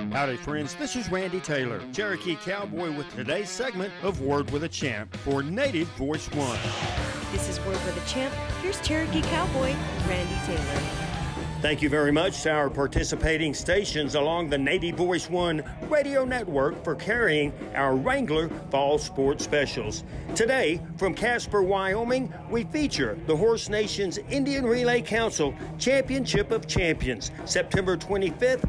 Howdy, friends. This is Randy Taylor, Cherokee Cowboy, with today's segment of Word with a Champ for Native Voice One. This is Word with a Champ. Here's Cherokee Cowboy, Randy Taylor. Thank you very much to our participating stations along the Native Voice One radio network for carrying our Wrangler Fall Sports Specials. Today, from Casper, Wyoming, we feature the Horse Nation's Indian Relay Council Championship of Champions, September 25th,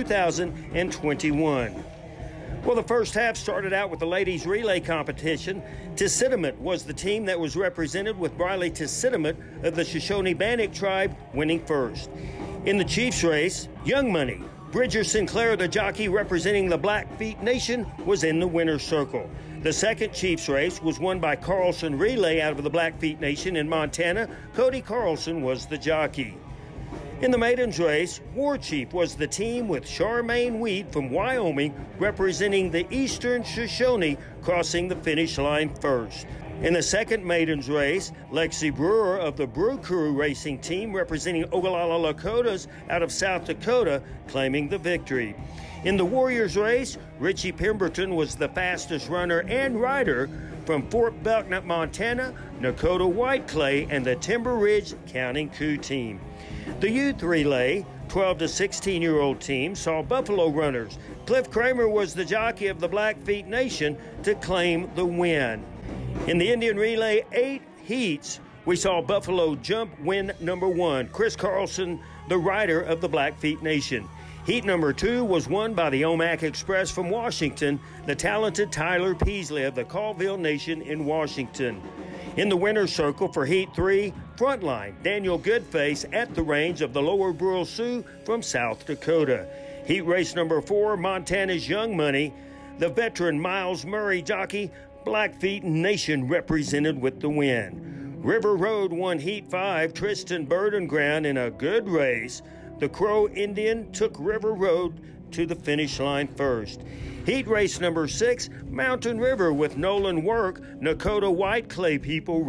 2021. Well, the first half started out with the ladies' relay competition. Tissitimut was the team that was represented, with Briley Tissitimut of the Shoshone-Bannock tribe winning first. In the Chiefs race, Young Money, Bridger Sinclair, the jockey representing the Blackfeet Nation, was in the winner's circle. The second Chiefs race was won by Carlson Relay out of the Blackfeet Nation in Montana. Cody Carlson was the jockey. In the maidens race, War Chief was the team, with Charmaine Weed from Wyoming representing the Eastern Shoshone crossing the finish line first. In the second maidens race, Lexi Brewer of the Brew Crew Racing Team representing Ogallala Lakotas out of South Dakota claiming the victory. In the Warriors race, Richie Pemberton was the fastest runner and rider from Fort Belknap, Montana, Nakota Whiteclay, and the Timber Ridge Counting Coup team. The youth relay, 12 to 16-year-old team, saw Buffalo runners. Cliff Kramer was the jockey of the Blackfeet Nation to claim the win. In the Indian Relay 8 heats, we saw Buffalo Jump win number 1. Chris Carlson, the rider of the Blackfeet Nation. Heat number 2 was won by the Omak Express from Washington, the talented Tyler Peasley of the Colville Nation in Washington. In the winner's circle for Heat 3, Frontline, Daniel Goodface at the reins of the Lower Brule Sioux from South Dakota. Heat race number 4, Montana's Young Money, the veteran Miles Murray jockey, Blackfeet Nation represented with the win. River Road won Heat 5, Tristan Burdenground in a good race. The Crow Indian took River Road to the finish line first. Heat race number 6, Mountain River with Nolan Work, Nakota Whiteclay people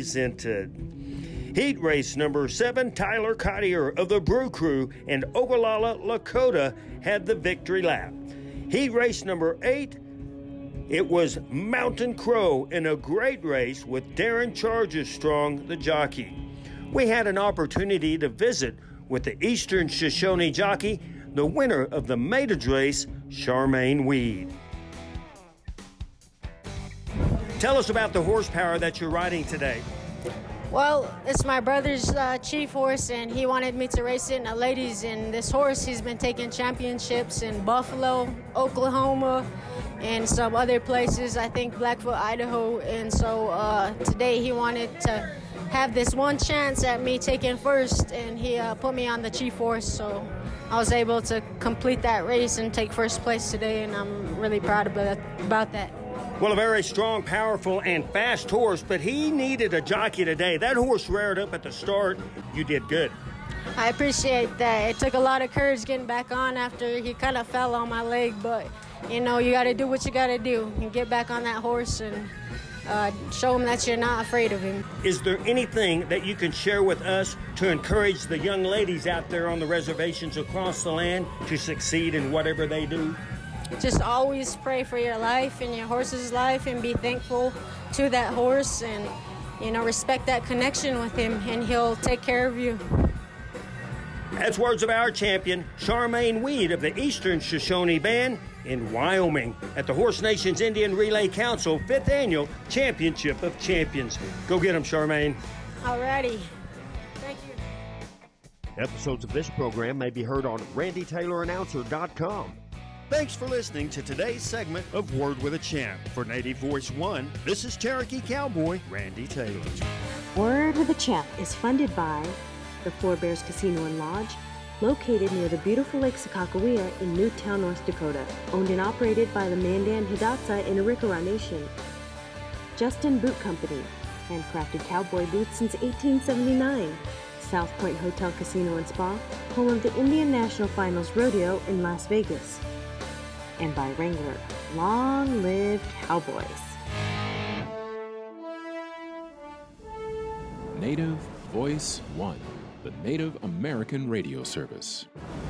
represented. Heat race number 7, Tyler Cottier of the Brew Crew and Ogallala Lakota had the victory lap. Heat race number 8, it was Mountain Crow in a great race with Darren Charges Strong, the jockey. We had an opportunity to visit with the Eastern Shoshone jockey, the winner of the maidens race, Charmaine Weed. Tell us about the horsepower that you're riding today. Well, it's my brother's chief horse, and he wanted me to race it in the ladies. And this horse, he's been taking championships in Buffalo, Oklahoma, and some other places, I think Blackfoot, Idaho. And so today he wanted to have this one chance at me taking first, and he put me on the chief horse. So I was able to complete that race and take first place today, and I'm really proud about that. Well, a very strong, powerful, and fast horse, but he needed a jockey today. That horse reared up at the start. You did good. I appreciate that. It took a lot of courage getting back on after he kind of fell on my leg, but, you know, you got to do what you got to do and get back on that horse and show him that you're not afraid of him. Is there anything that you can share with us to encourage the young ladies out there on the reservations across the land to succeed in whatever they do? Just always pray for your life and your horse's life, and be thankful to that horse, and, you know, respect that connection with him, and he'll take care of you. That's words of our champion, Charmaine Weed of the Eastern Shoshone Band in Wyoming at the Horse Nation's Indian Relay Council 5th Annual Championship of Champions. Go get them, Charmaine. Alrighty. Thank you. Episodes of this program may be heard on RandyTaylorAnnouncer.com. Thanks for listening to today's segment of Word with a Champ. For Native Voice One, this is Cherokee Cowboy Randy Taylor. Word with a Champ is funded by the Four Bears Casino and Lodge, located near the beautiful Lake Sakakawea in Newtown, North Dakota, owned and operated by the Mandan Hidatsa in Arikara Nation. Justin Boot Company, handcrafted cowboy boots since 1879. South Point Hotel Casino and Spa, home of the Indian National Finals Rodeo in Las Vegas. And by Wrangler, long live cowboys. Native Voice One, the Native American radio service.